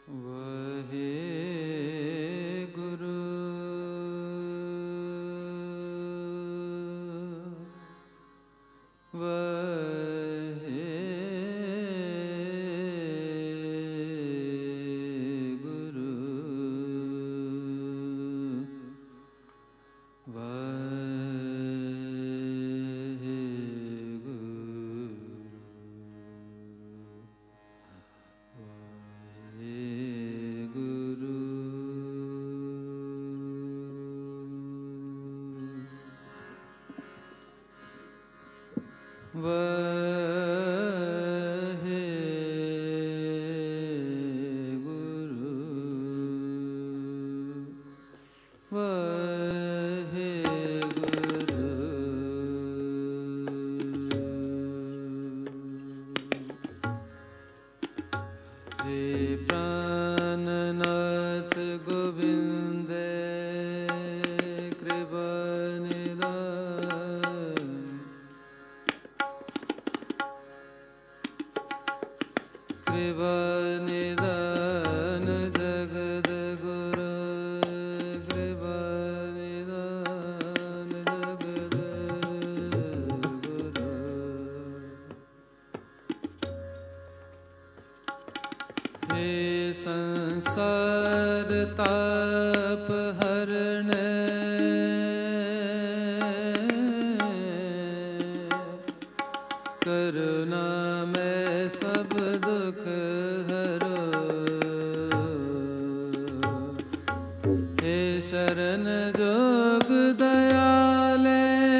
वाहे गुरु वाहे गुरु वाहे गुरु वाहे गुरु वाहे गुरु हे प्राणनाथ गोविंद कृपा निधान कृपा निधान जगद गुरु कृपा निधान जगद गुरु हे संसार ताप हरण करुणा में सब दुख हरो हे शरण जोग दयाले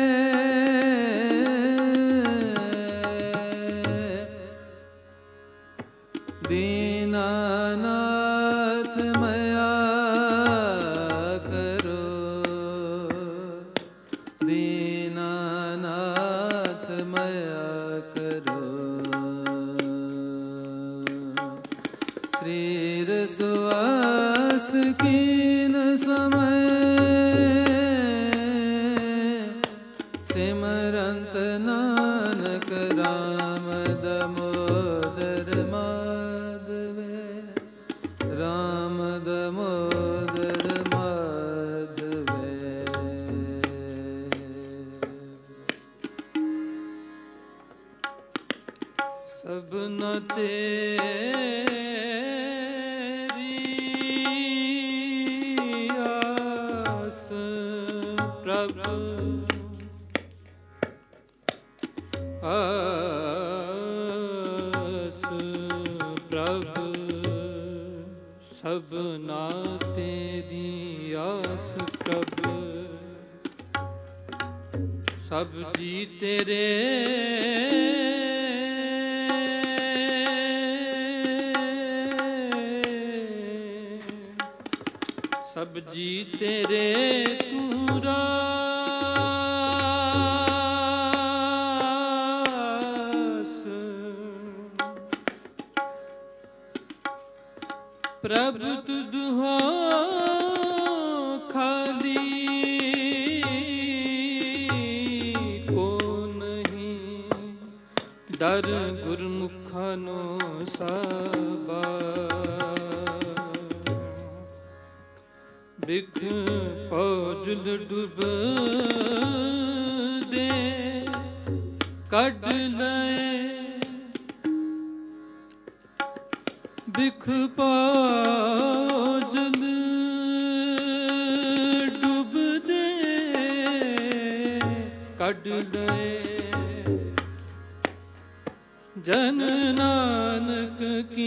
दीनानाथ मया करो दीनानाथ मया करो श्रीर स्वास्थ्य कीन समय सिमरंत नानक राम दामोदर माधवे राम दामोदर माधवे सबना तेरी आस प्रभु आस प्रभु सबना तेरी आस प्रभु सब जी तेरे सब जी तेरे तू रास प्रभु तुध हो खाली को नहीं दर गुरमुखानो साबा बिख पौजुल डूब दे कट लए बिख पौजुल डूब दे कट लए जन नानक की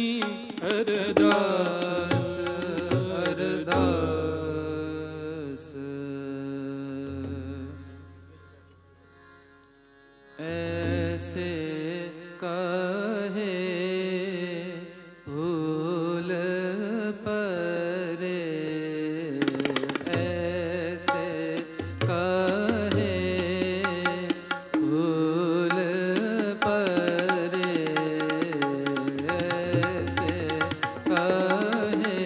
अरदास अरदास ऐसे काहे भूल परे ऐसे काहे भूल परे ऐसे काहे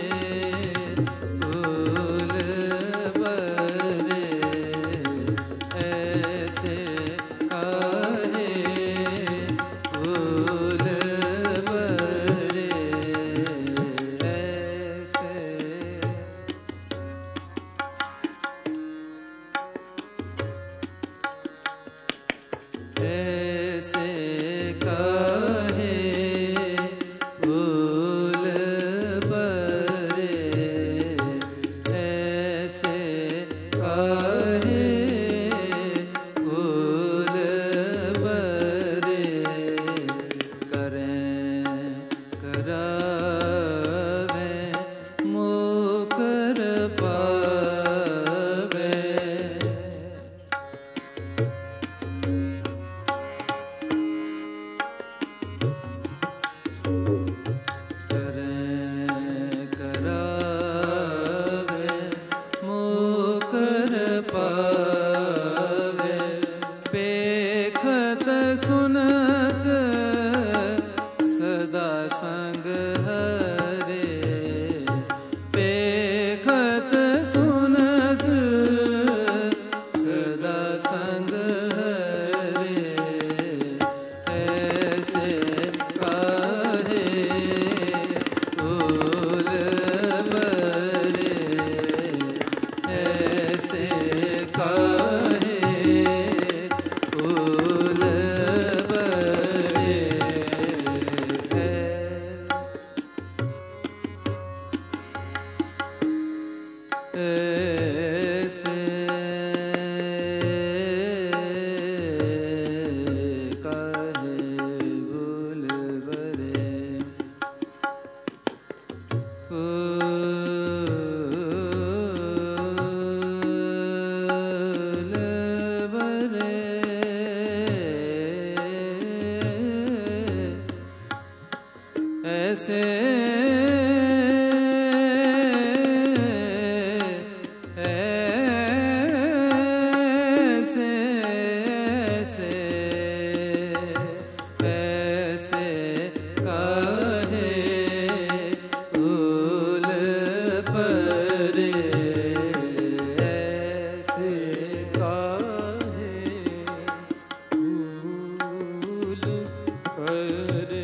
हरे पेखत सुनत सदा संग हरे ऐसे काहे फूल बरे ऐसे काहे फूल बरे ऐसे काहे फूल बरे फूल बरे ऐसे ऐसे काहे फूल परे ऐसे काहे फूल परे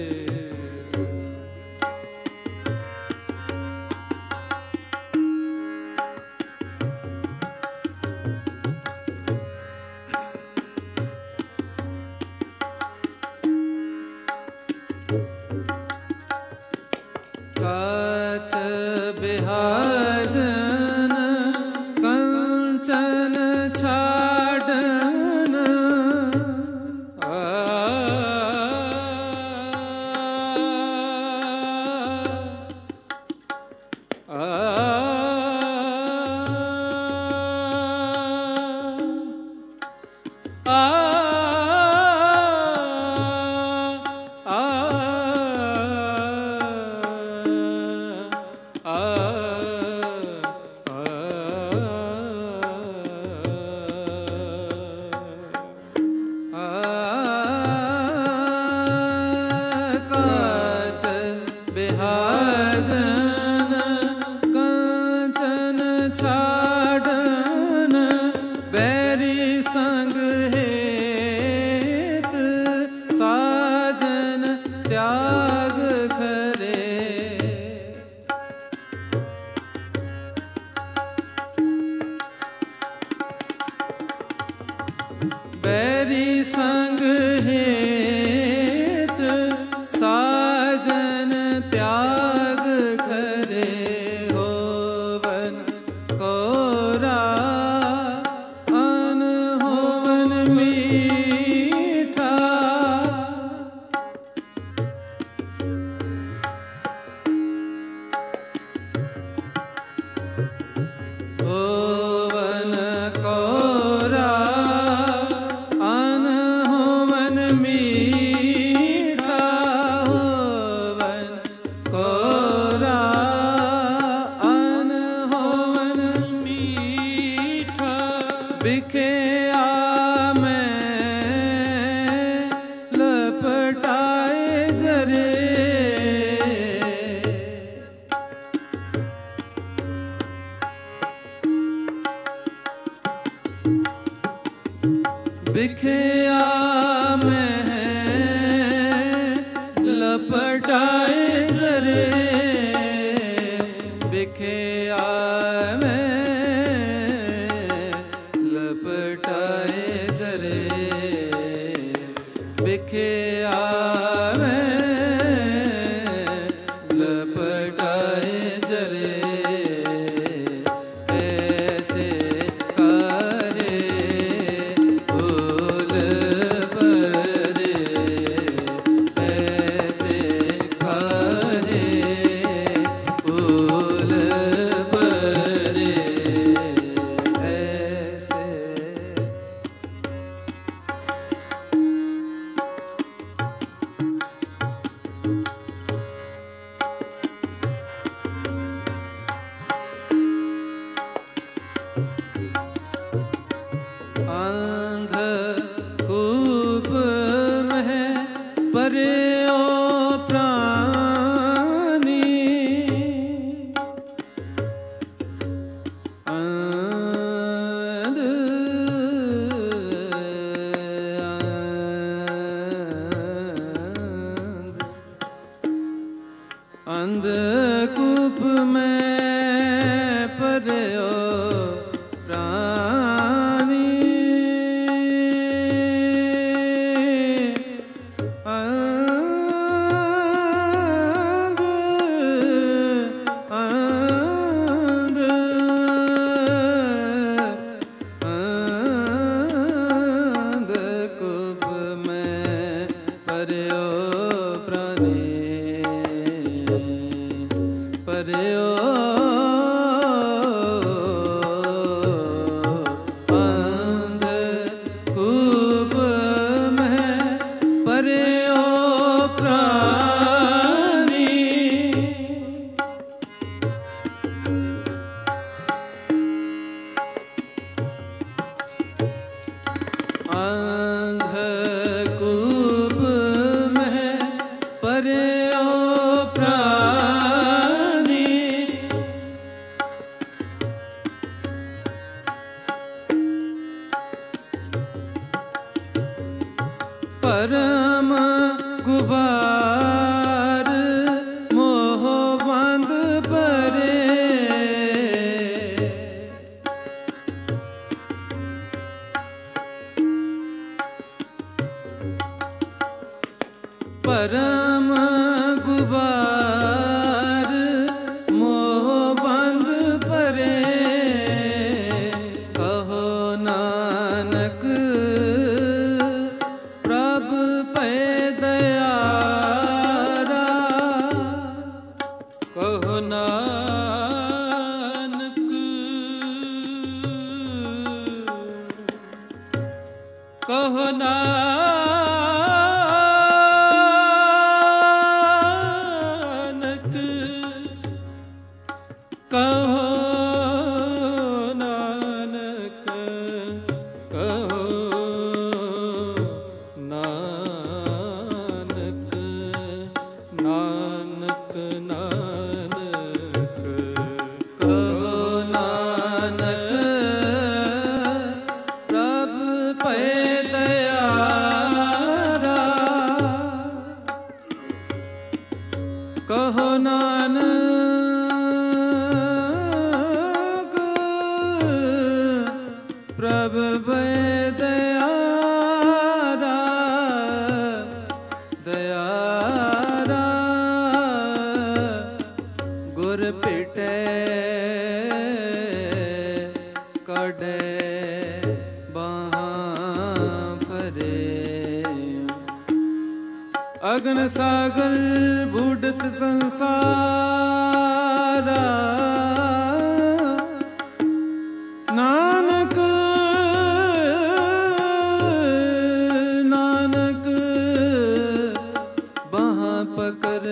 काच बिहाजन कंचन छाडन काच बिहाजन कंचन छाडन बैरी संग हेत साजन त्याग करे बैरी संग हेत साजन त्याग करे होवन कोरा अनहोवन मीठा होवन कोरा अनहोवन मीठा होवन कोरा अनहोवन मीठा बिखे में लपटाए जरे बिखया में लपटाए जरे बिखया में लपटाए जरे बिखया में लपटाए जरे ऐसे काहे फूल अंधकूप में पर्यो प्राणी अंधकूप में पर्यो प्राणी पर्यो अंधकूप में पर्यो प्राणी अंधकूप में पर्यो प्राणी परम गुबार मोह बंद परे परम गुबार मोह बंद परे कहो नानक प्रभु पे दयारा कहो नानक कहो नानक कहो नानक कहो नानक नानक नानक कहो नानक प्रभु पे दयारा कहो नानक प्रभु पे दयारा दयारा गुर पिटे कड़े बाहाँ फरे अग्न सागर बूढ़त संसारा नानक नानक बाहाँ पकड़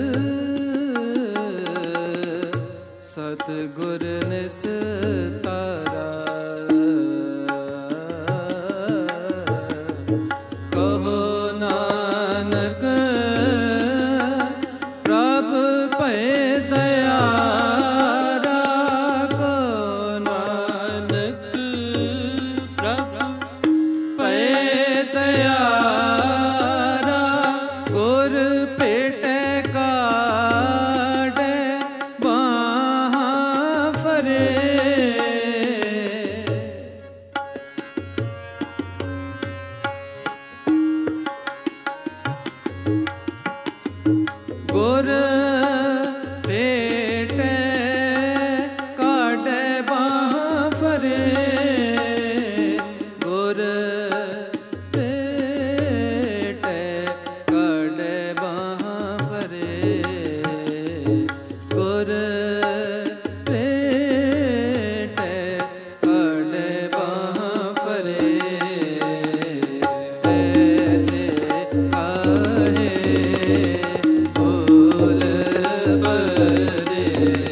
सतगुर निस्तारा कहो नानक प्रभु पे दयारा कहो नानक प्रभु पे दयारा गुर पेटे काटे बाहाँ फरे गुर पेटे काटे बाहाँ फरे गुर पेटे काटे बाहाँ फरे गुर पेटे काटे बाहाँ फरे ऐसे काहे भूल बरे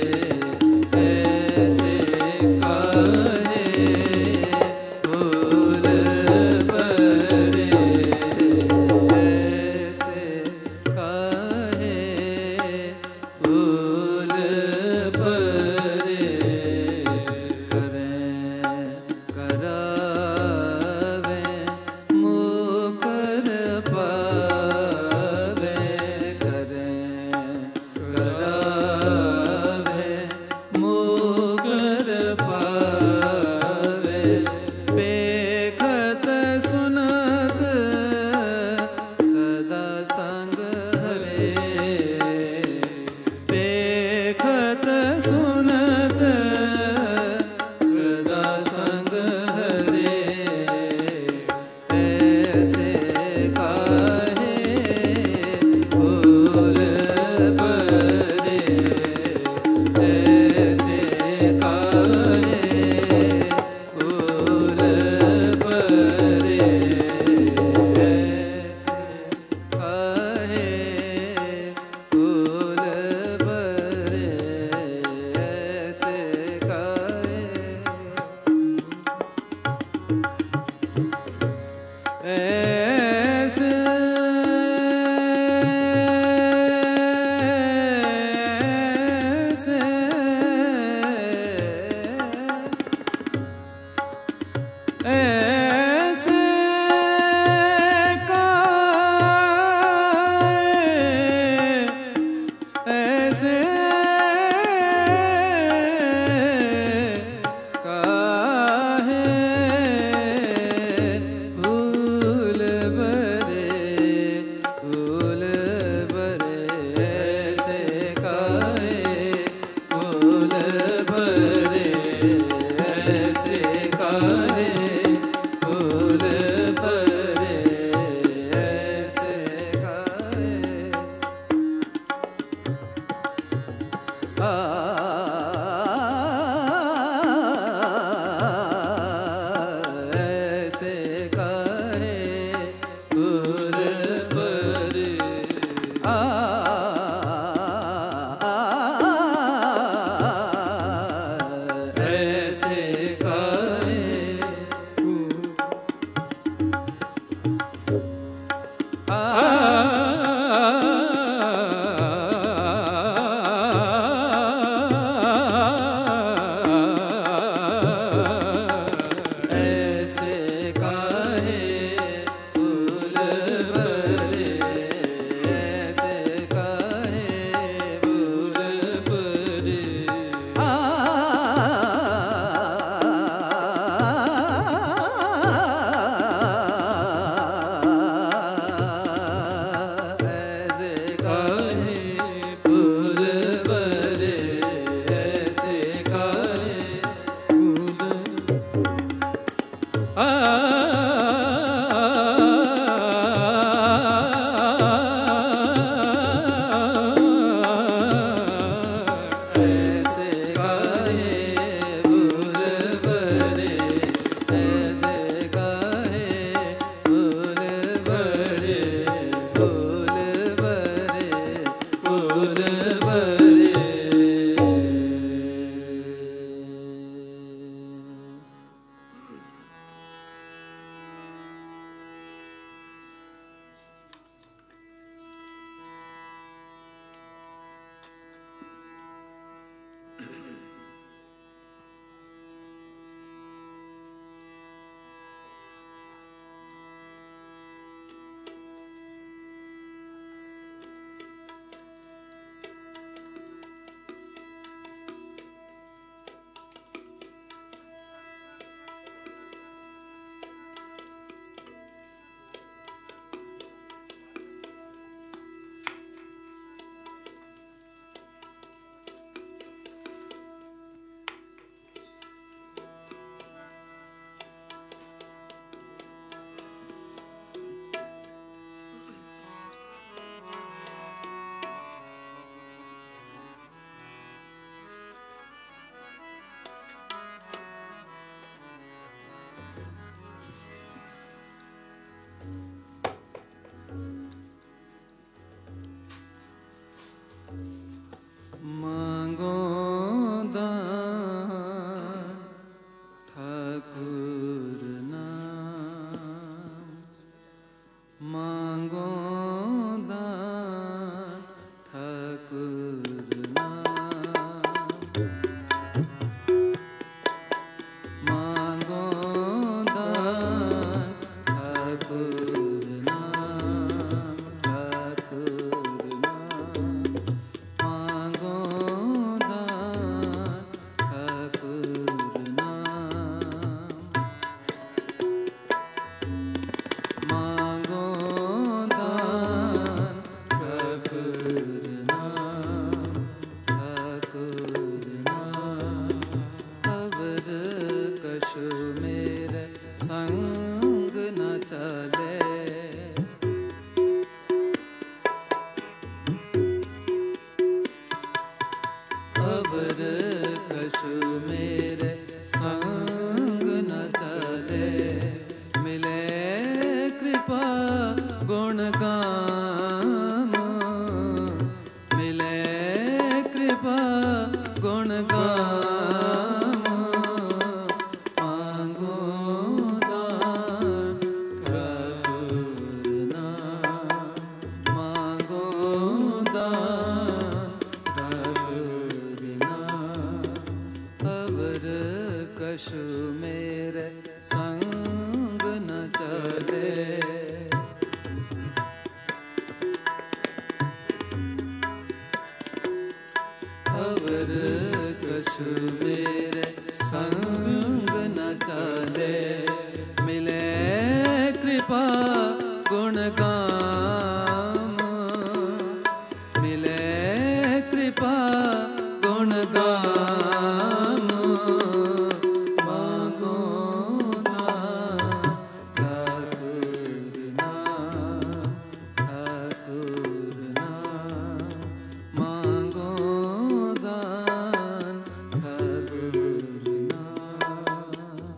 ऐसे काहे भूल बरे ऐसे काहे भूल बरे करें करावे मुकर पावे करें ऐसे अवर कछु मेरे संग न चले, मिले कृपा गुण गाम, मिले कृपा गुण गाम, मांगो नाम ठाकुर नाम, ठाकुर नाम, मांगो दान ठाकुर नाम।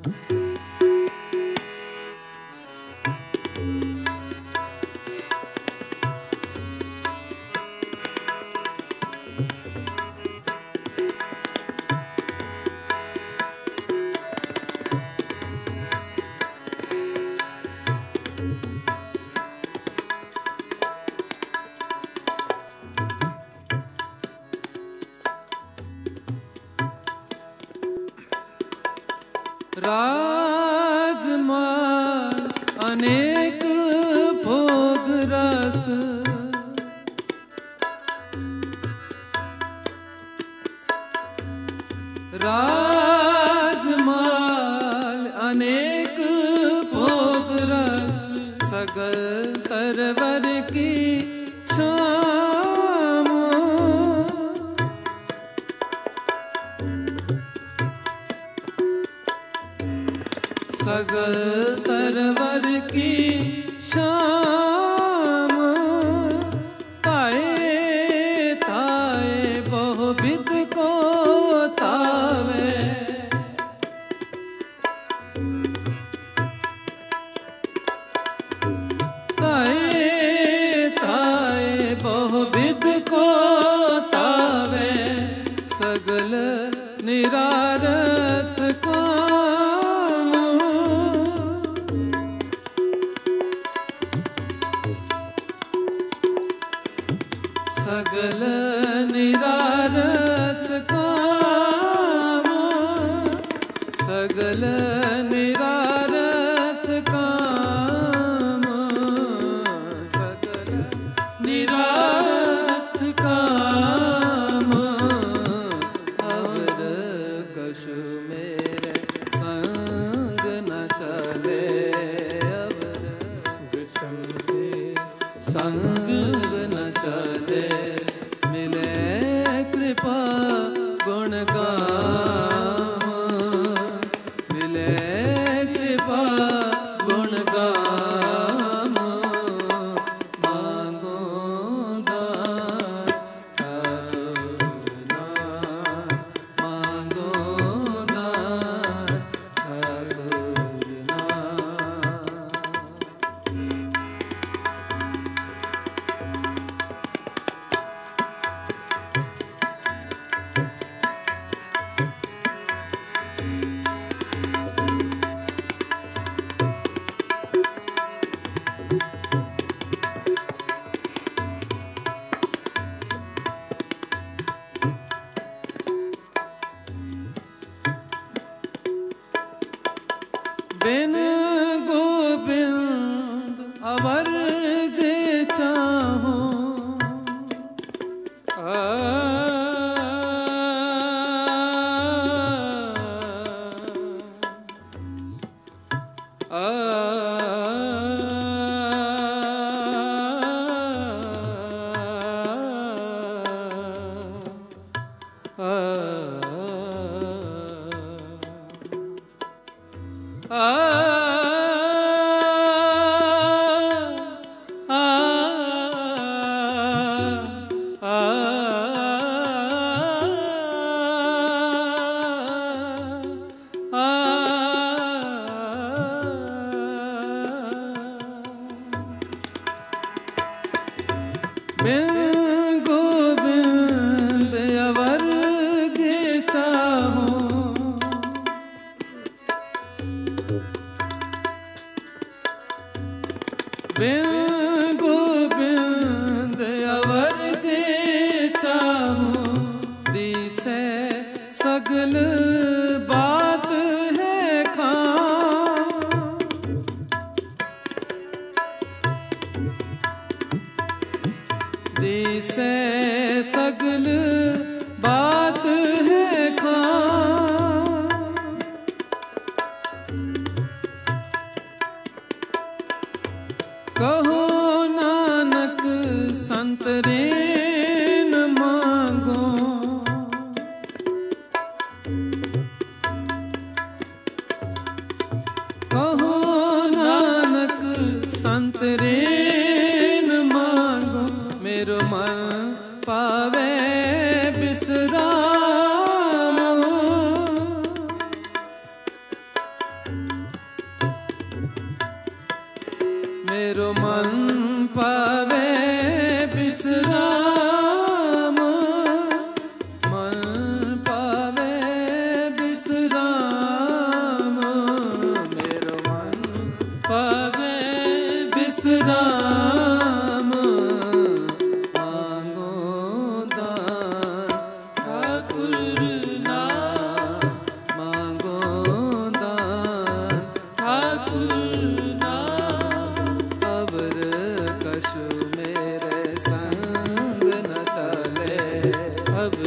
राजमाल अनेक भोग रस, राजमाल अनेक भोग रस, सगल तरवर की छाम, सगल तरवर की शाम, ताए ताए बहुविध को तावे, ताए ताए बहुविध को तावे, सगल निरारथ काम, सगल निरारथ काम, सगल निरारथ काम, सगल निरारथ काम, अवर कछु मेरे संग न चले, अवर संग न चले, मिले कृपा गुण गाम, मिले कृपा गुण गाम, मांगो दान ठाकुर नाम, मांगो दान ठाकुर नाम। बिन गोविंद अवर जे चाहो, बिन गोविंद अवर जे चाहो, बिन गोविंद अवर जे चाहो, दिसे सगल बात है खां, दिसे सगल बात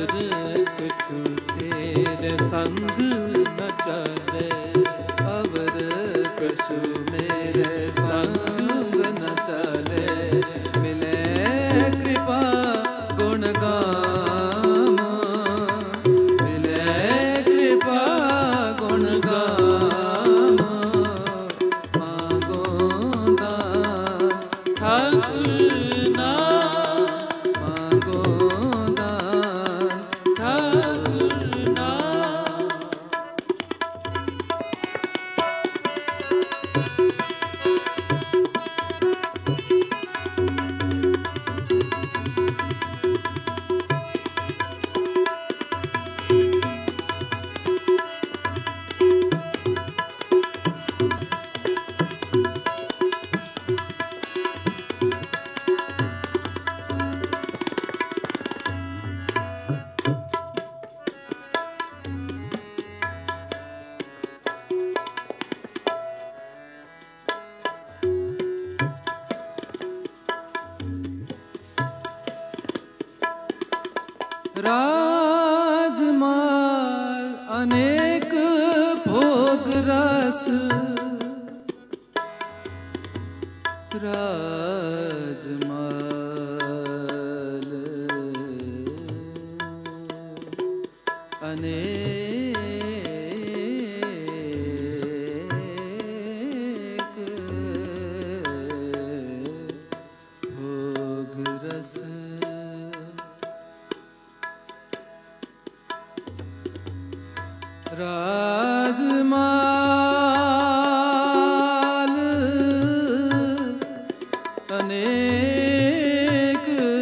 कछु तेरे संग न चले, अवर कछु मेरे संग न चले। मिले कृपा गुण गाम, मिले कृपा गुण गाम, मांगो दान ठाकुर नाम, मांगो दान ठाकुर नाम। राजमाल अनेक भोग रस, राजमाल अनेक भोग रस, राजमाल अनेक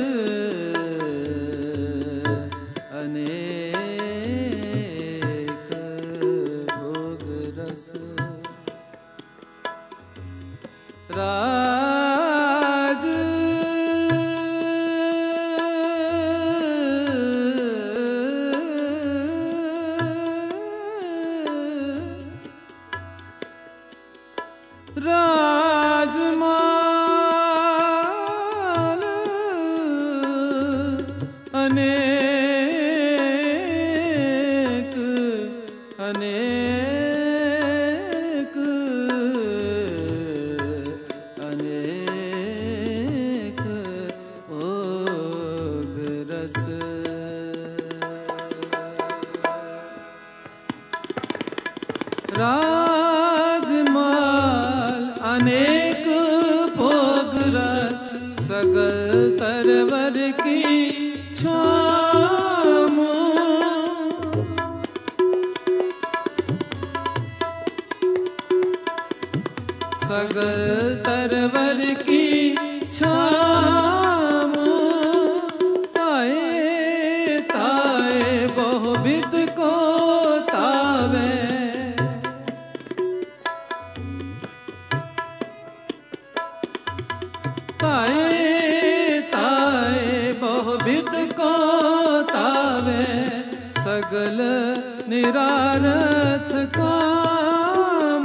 अनेक भोग रस, राज राजमाल अनेक अनेक अनेक भोग रस, राजमाल अनेक भोग रस, सगल तरवर की छाम, सगल तरवर की छाम, ताए ताए बहुविध को तावे, ताए ताए बहुविध को तावे, सगल निरारथ काम,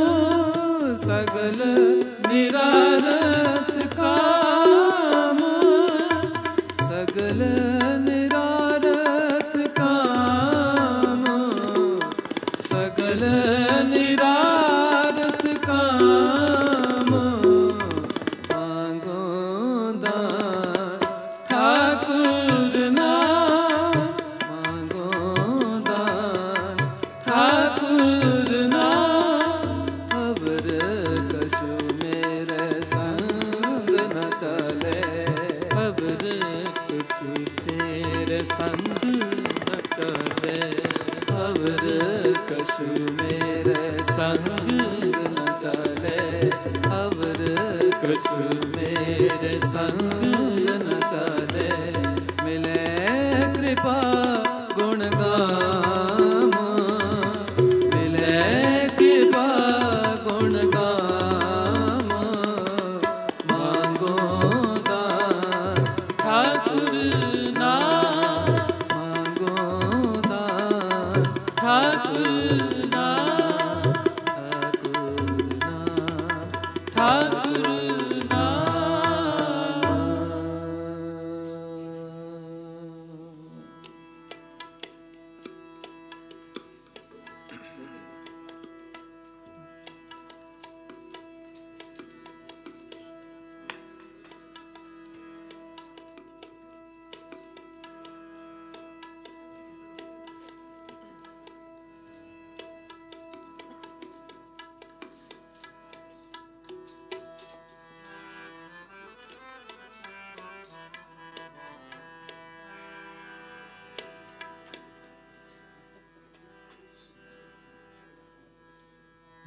सगल निरारथ काम, सगल निरारथ काम, सगल निरारथ काम, मांगो दान ठाकुर नाम, मांगो दान ठाकुर नाम, अवर कछु मेरे संग न चले, अवर कछु तेरे संग न चले, अवर कछु मेरे संग न चले, अवर कछु मेरे संग न चले। मिले कृपा गुण गाम, मिले कृपा गुण गाम, मांगो दान ठाकुर नाम, मांगो दान ठाकुर नाम, ठाकुर नाम, ठाकुर नाम।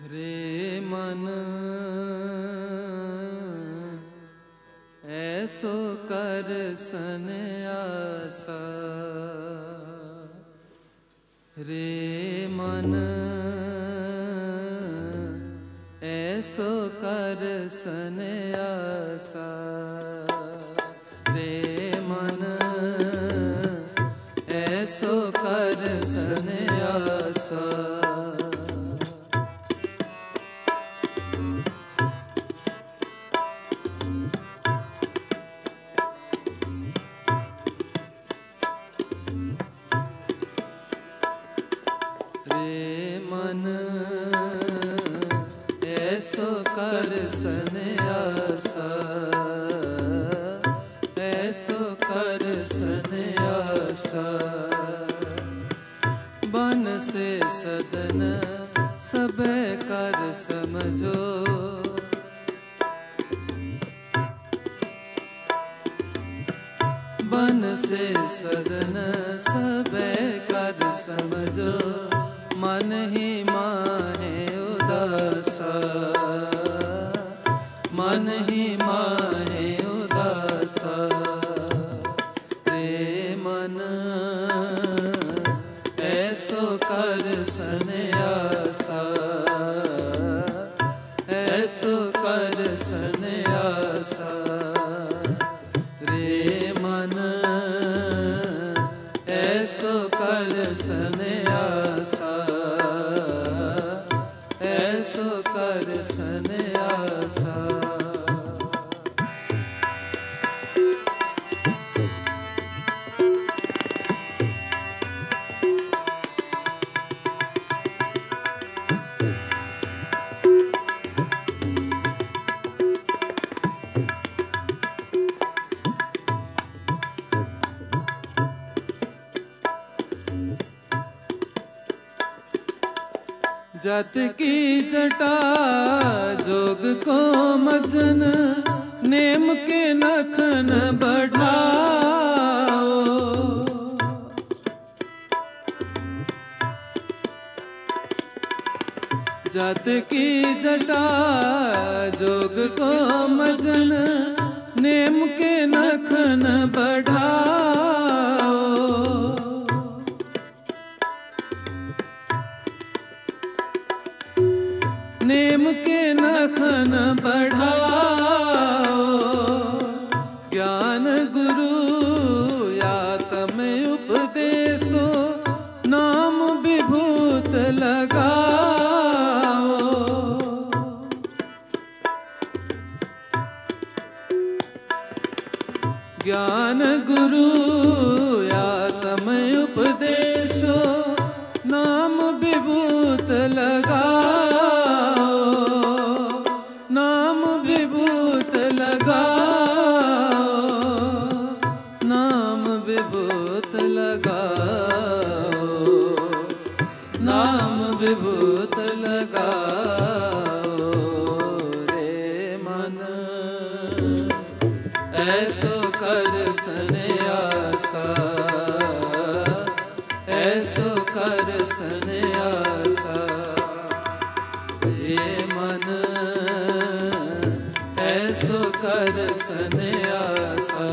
रे मन ऐसो कर सन्यासा, रे मन ऐसो कर सन्यासा, रे मन ऐसो कर सन्यासा। रे मन ऐसो कर सन्यासा, ऐसो कर सन्यासा। बन से सदन सबे कर समझो, बन से सदन सबे कर समझो। मन ही माहे उदासा, मन ही माहे उदासा। रे मन ऐसो कर सन्यासा, ऐसो कर सन्यासा। रे मन ऐसो कर सन्यासा, ऐसो कर सन्यासा। जत की जटा जोग को मजन, नेम के नखन बढ़ाओ। जत की जटा जोग को मजन, नेम के नखन बढ़ाओ। नेम के नखन बढ़ाओ। ज्ञान गुरु या तम उपदेशो, नाम विभूत लगाओ। ज्ञान गुरु या तम उपदेशो, नाम विभूत लगाओ। नाम विभूत लगाओ, नाम विभूत लगाओ, नाम विभूत लगाओ। रे मन ऐसो कर सन्यासा, ऐसो कर सन्यासा। रे मन ऐसो कर सन्यासा,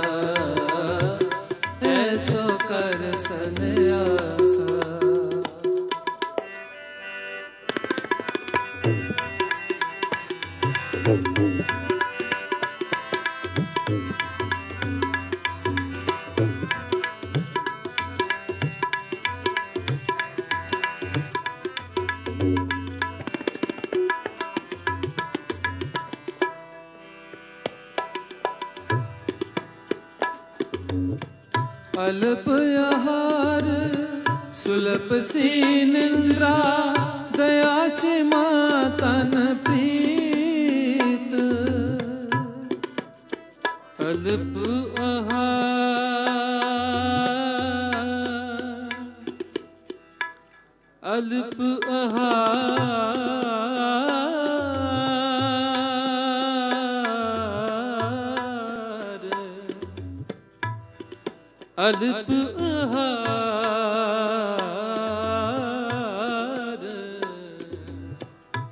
ऐसो कर सन्यासा। अल्प आहार सुलभ सी निंद्रा, दया सीमा तन प्रीत। अल्प आहार, अल्प आहार, अल्प आहार।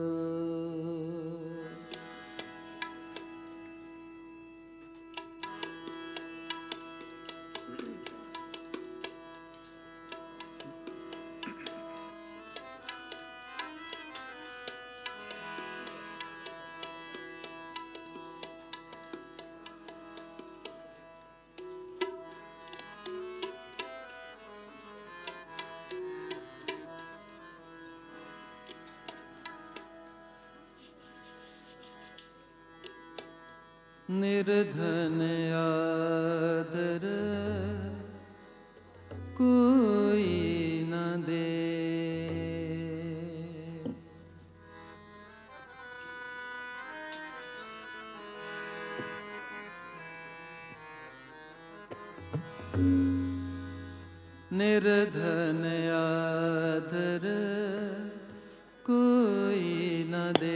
निर्धन आदर कोई न दे। निर्धन आदर कोई न दे।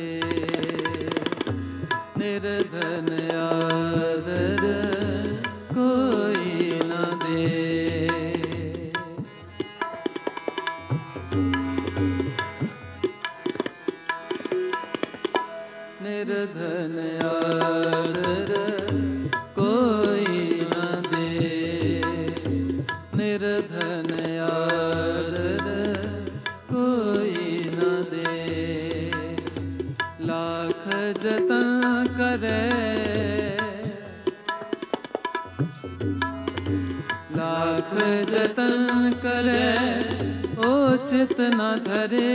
निर्धन आदर कोई न दे। निर्धन आदर कोई न दे। निर्धन आदर कोई न दे। लाख जतन करे, लाख जतन करे, उचित न धरे।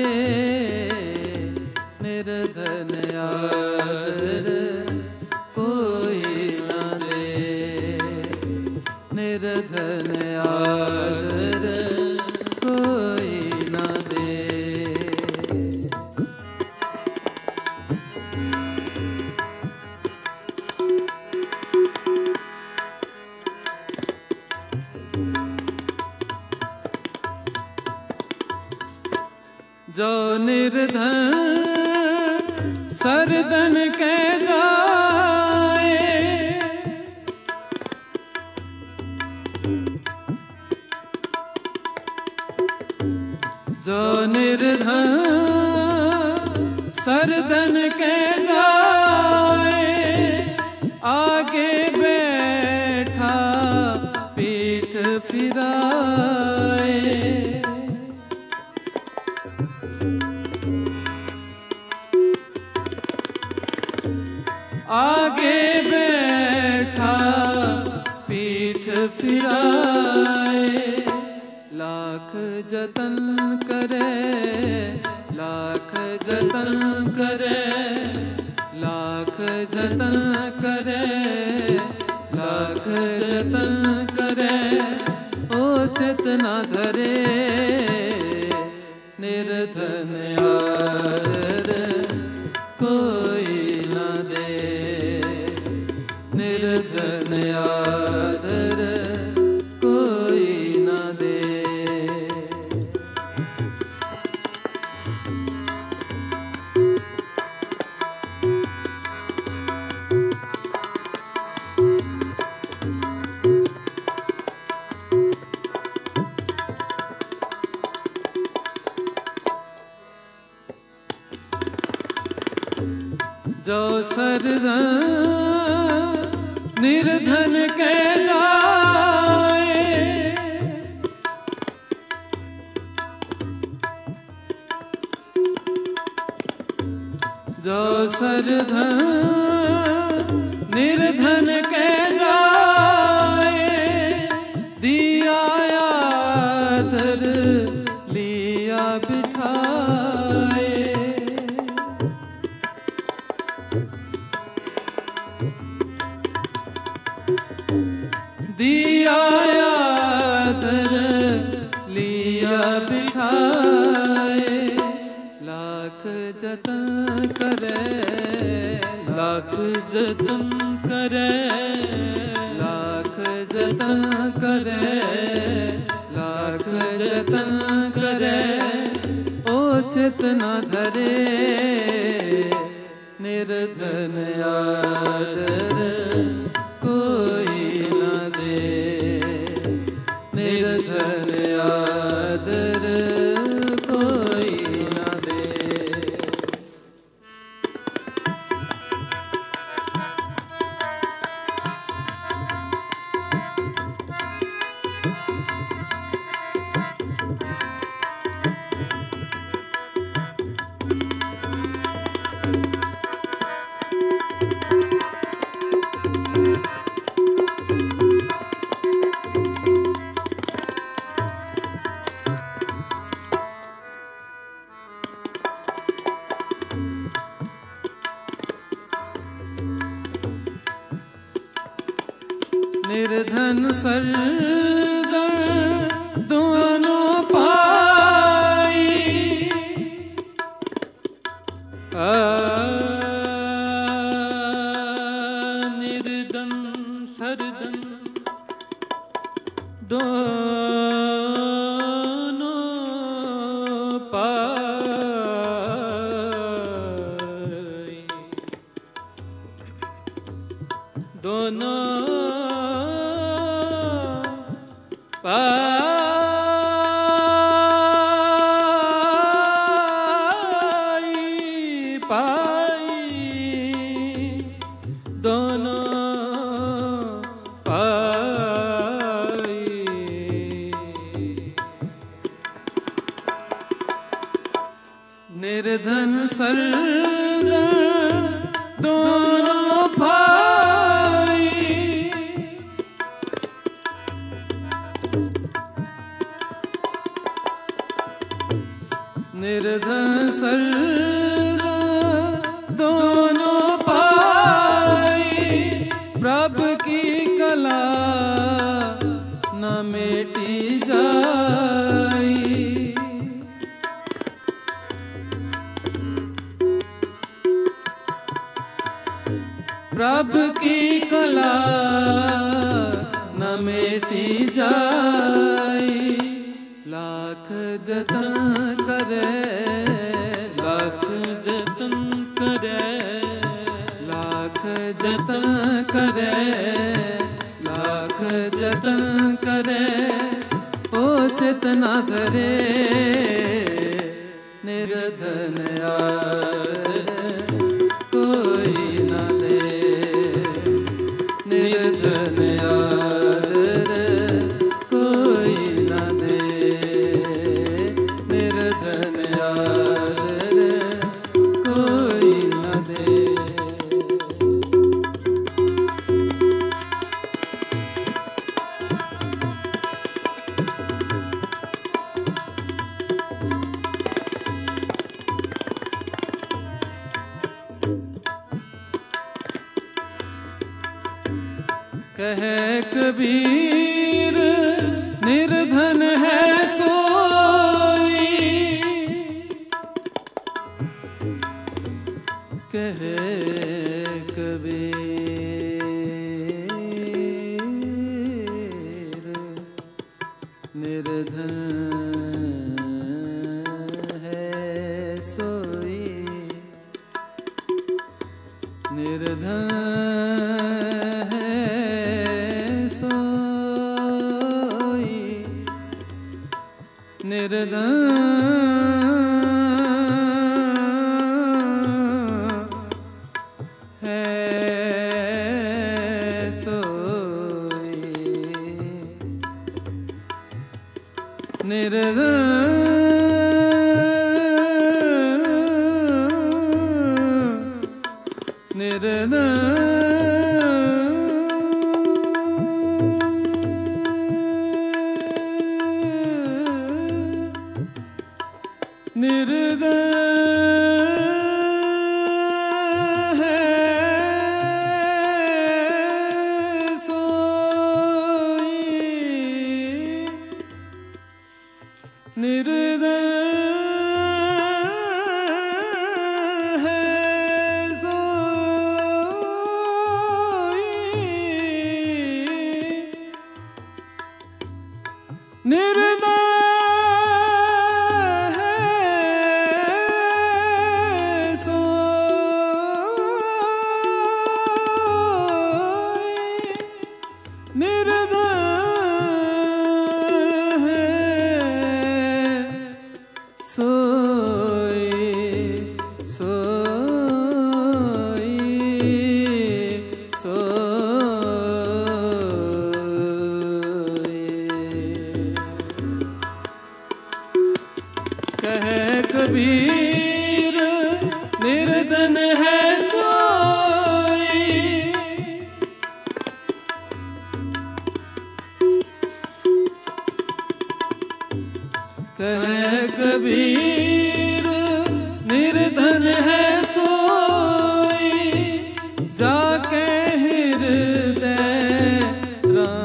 निर्धन आदर कोई न दे। निर्धन आदर कोई न दे। जो निर्धन सरदन के जाए, जो निर्धन सरदन के जाए, आगे बैठा पीठ फिराए। आगे बैठा पीठ फिराए। लाख जतन करे, लाख जतन करे, लाख जतन करे, लाख जतन करे, उचित न धरे। निर्धन आदर कोई न दे। निर्धन आदर कोई न दे। जो सरदन निर्धन के जाए, जो सरदन निर्धन के जाए, दिया आदर लिया बिठाए। दिया आदर लिया बिठाए। लाख जतन करे, लाख जतन करे, लाख जतन करे, लाख जतन करे, उचित न धरे। निर्धन आदर कोई न दे। निर्धन आदर कोई न दे। निर्धन सरदर दोनों पाई। निर्धन सरदन दोनों पाई। दोनों निर्धन सरदर दोनों भाई। निर्धन सरदर दोनों भाई। प्रभु की कला न मिटी जाई। प्रभु की कला न मिटी जाई। लाख जतन करे, लाख जतन करे, लाख जतन करे, लाख जतन करे, ओ चेतना धरे। निर्धन कोई न दे, निर्धन आदर कोई न दे, निर्धन आदर कोई न दे। कहे कबीर निर्धन है सोई। कहे कबीर निर्धन है सोई। निर्धन निर्धन है सोई। निर्धन निर्धन निर्धन है सोई। निर्धन है सोई। निर्धन कहे कबीर निर्धन है सोई। कहे कबीर निर्धन है सोई। जाके हृदय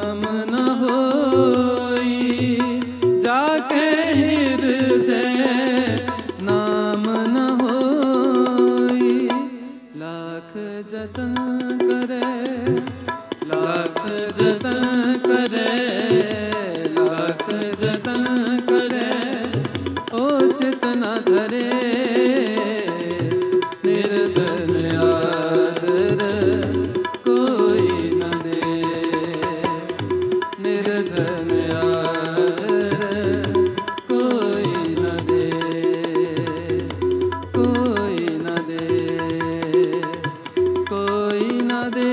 जतन करे, लाख जतन करे, लाख जतन करे, ओ चितना धरे, निर्धन आदर कोई न दे, निर्धन आदर कोई न दे, कोई न दे, कोई न दे।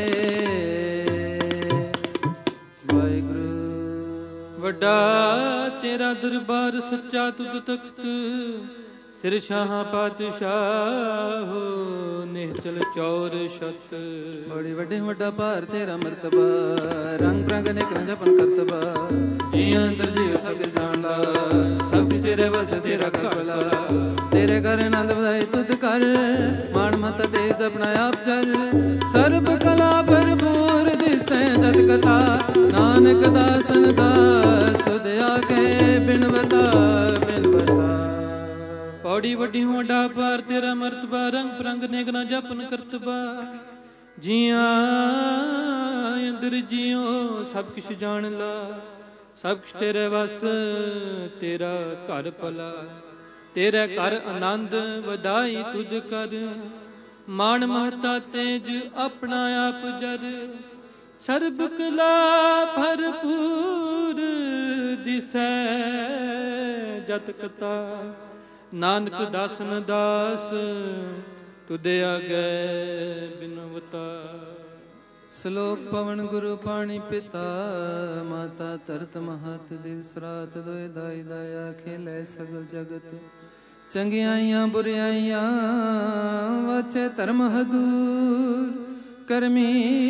वाहिगुरु। वड्डा तेरा दरबार सच्चा तुध तख्त, सिर शाह पातशाह निहचल चौर छत। बड़ी वड्डे वड्डा भार तेरा मरतबा, रंग बिरंग अनेक जपन करतबा, जियां अंतर जीव सबके जानला, सब कुछ तेरे बस तेरा करला, तेरे घर आनंद बधाई तुद कर, मान मत तेज अपना आप चल, सर्ब कला भरपूर दिसै जत कथा, नानक दासन दास तुद आके बिन बता, बिन बता। पौड़ी वड्डी हूँ वड्डा पार तेरा मरतबा, रंग बिरंग नेक ना जपन करतबा, जियां अंदर जियो सब किश जान ला, सब कुछ तेरे वस तेरा घर भला, तेरे घर आनंद वधाई तुद कर, मान महता तेज अपना आप जर, सर्ब कला भरपूर दिसै जत कथा, नानक दासन दास तुदे आगे बिनवता। श्लोक पवन गुरु पाणी पिता, माता तरत महत दिवस रात, दोए दाई दाया खेलै सगल जगत, चंगियाइयां बुरियाइयां वाचे धर्म हदूर, करमी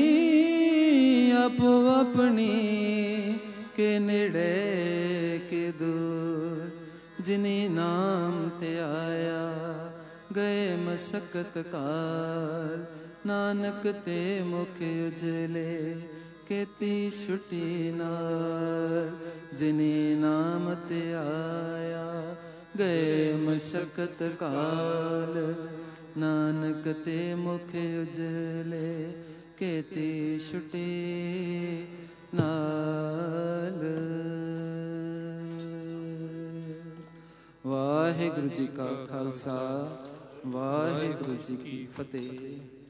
आपो अपनी के नेड़े के दूर, जिनी नाम ते आया गए मशक्कत काल, नानक ते मुख उजले केती छुटी नाल, जिनी नाम ते आया गए मशक्कत काल, नानक ते मुख उजले केती छुटी नाल। वाहिगुरु जी का खालसा, वाहिगुरु जी की फतेह।